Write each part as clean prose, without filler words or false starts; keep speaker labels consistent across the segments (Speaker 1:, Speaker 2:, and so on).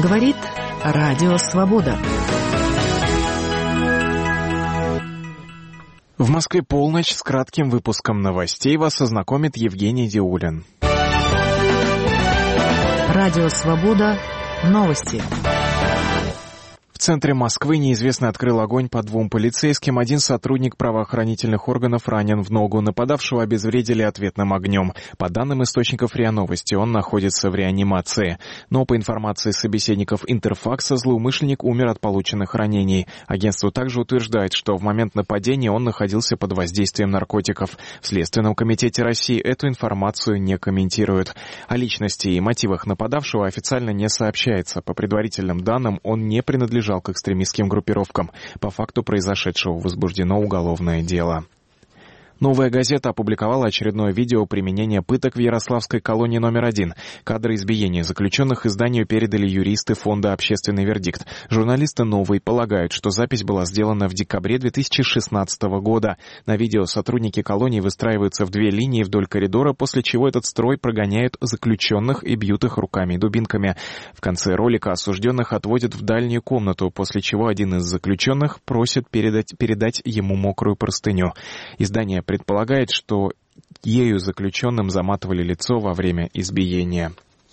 Speaker 1: Говорит Радио Свобода.
Speaker 2: В Москве полночь. С кратким выпуском новостей вас ознакомит Евгений Диулин.
Speaker 1: Радио Свобода. Новости.
Speaker 2: В центре Москвы неизвестный открыл огонь по 2 полицейским. Один сотрудник правоохранительных органов ранен в ногу. Нападавшего обезвредили ответным огнем. По данным источников РИА Новости, он находится в реанимации. Но по информации собеседников Интерфакса, злоумышленник умер от полученных ранений. Агентство также утверждает, что в момент нападения он находился под воздействием наркотиков. В Следственном комитете России эту информацию не комментируют. О личности и мотивах нападавшего официально не сообщается. По предварительным данным, он не принадлежал к экстремистским группировкам. По факту произошедшего возбуждено уголовное дело. «Новая газета» опубликовала очередное видео применения пыток в Ярославской колонии номер 1. Кадры избиения заключенных изданию передали юристы фонда «Общественный вердикт». Журналисты «Новой» полагают, что запись была сделана в декабре 2016 года. На видео сотрудники колонии выстраиваются в 2 линии вдоль коридора, после чего этот строй прогоняют заключенных и бьют их руками и дубинками. В конце ролика осужденных отводят в дальнюю комнату, после чего один из заключенных просит передать ему мокрую простыню. Издание предполагает, что ею заключенным заматывали лицо во время избиения.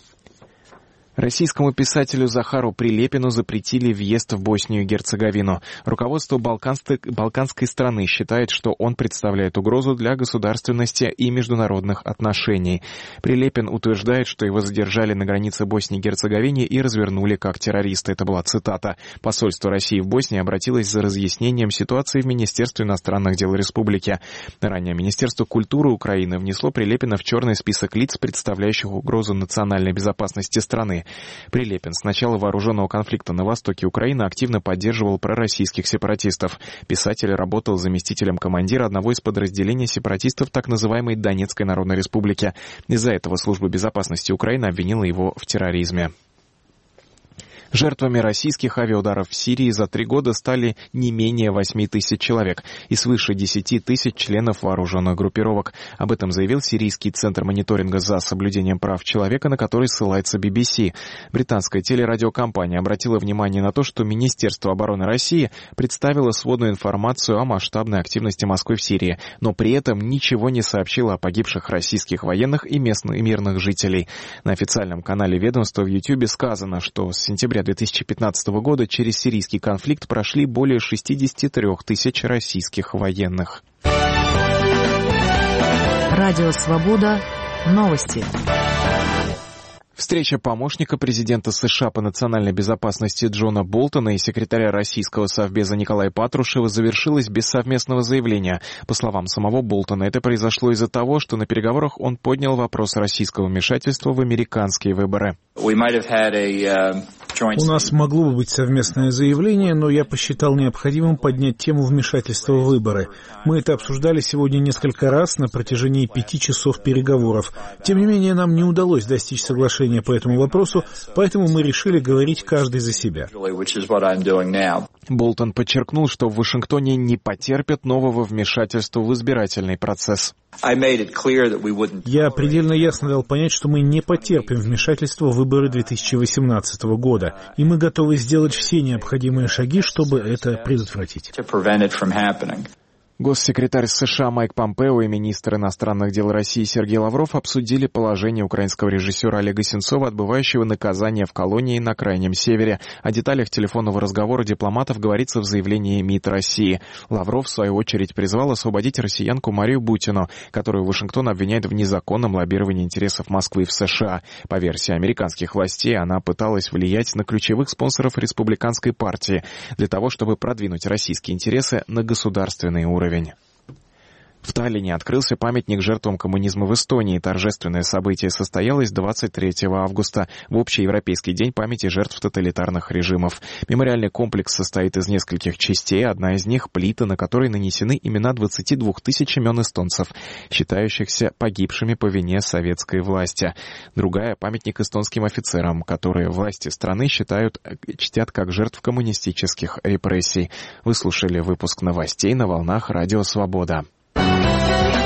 Speaker 2: Российскому писателю Захару Прилепину запретили въезд в Боснию и Герцеговину. Руководство балканской страны считает, что он представляет угрозу для государственности и международных отношений. Прилепин утверждает, что его задержали на границе Боснии и Герцеговины и развернули как террориста. Это была цитата. Посольство России в Боснии обратилось за разъяснением ситуации в Министерство иностранных дел республики. Ранее Министерство культуры Украины внесло Прилепина в черный список лиц, представляющих угрозу национальной безопасности страны. Прилепин с начала вооруженного конфликта на востоке Украины активно поддерживал пророссийских сепаратистов. Писатель работал заместителем командира одного из подразделений сепаратистов так называемой Донецкой Народной Республики. Из-за этого Служба безопасности Украины обвинила его в терроризме. Жертвами российских авиаударов в Сирии за 3 года стали не менее 8 тысяч человек и свыше 10 тысяч членов вооруженных группировок. Об этом заявил Сирийский центр мониторинга за соблюдением прав человека, на который ссылается BBC. Британская телерадиокомпания обратила внимание на то, что Министерство обороны России представило сводную информацию о масштабной активности Москвы в Сирии, но при этом ничего не сообщило о погибших российских военных и мирных жителей. На официальном канале ведомства в YouTube сказано, что с сентября 2015 года через сирийский конфликт прошли более 63 тысяч российских военных.
Speaker 1: Радио Свобода. Новости.
Speaker 2: Встреча помощника президента США по национальной безопасности Джона Болтона и секретаря российского совбеза Николая Патрушева завершилась без совместного заявления. По словам самого Болтона, это произошло из-за того, что на переговорах он поднял вопрос российского вмешательства в американские выборы.
Speaker 3: У нас могло бы быть совместное заявление, но я посчитал необходимым поднять тему вмешательства в выборы. Мы это обсуждали сегодня несколько раз на протяжении 5 часов переговоров. Тем не менее, нам не удалось достичь соглашения по этому вопросу, поэтому мы решили говорить каждый за себя.
Speaker 2: Болтон подчеркнул, что в Вашингтоне не потерпят нового вмешательства в избирательный процесс.
Speaker 3: Я предельно ясно дал понять, что мы не потерпим вмешательства в выборы 2018 года, и мы готовы сделать все необходимые шаги, чтобы это предотвратить.
Speaker 2: Госсекретарь США Майк Помпео и министр иностранных дел России Сергей Лавров обсудили положение украинского режиссера Олега Сенцова, отбывающего наказание в колонии на Крайнем Севере. О деталях телефонного разговора дипломатов говорится в заявлении МИД России. Лавров, в свою очередь, призвал освободить россиянку Марию Бутину, которую Вашингтон обвиняет в незаконном лоббировании интересов Москвы в США. По версии американских властей, она пыталась влиять на ключевых спонсоров республиканской партии для того, чтобы продвинуть российские интересы на государственный уровень. В Таллине открылся памятник жертвам коммунизма в Эстонии. Торжественное событие состоялось 23 августа, в Общеевропейский день памяти жертв тоталитарных режимов. Мемориальный комплекс состоит из нескольких частей. Одна из них — плита, на которой нанесены имена 22 тысяч имен эстонцев, считающихся погибшими по вине советской власти. Другая — памятник эстонским офицерам, которые власти страны чтят как жертв коммунистических репрессий. Вы слушали выпуск новостей на волнах Радио Свобода.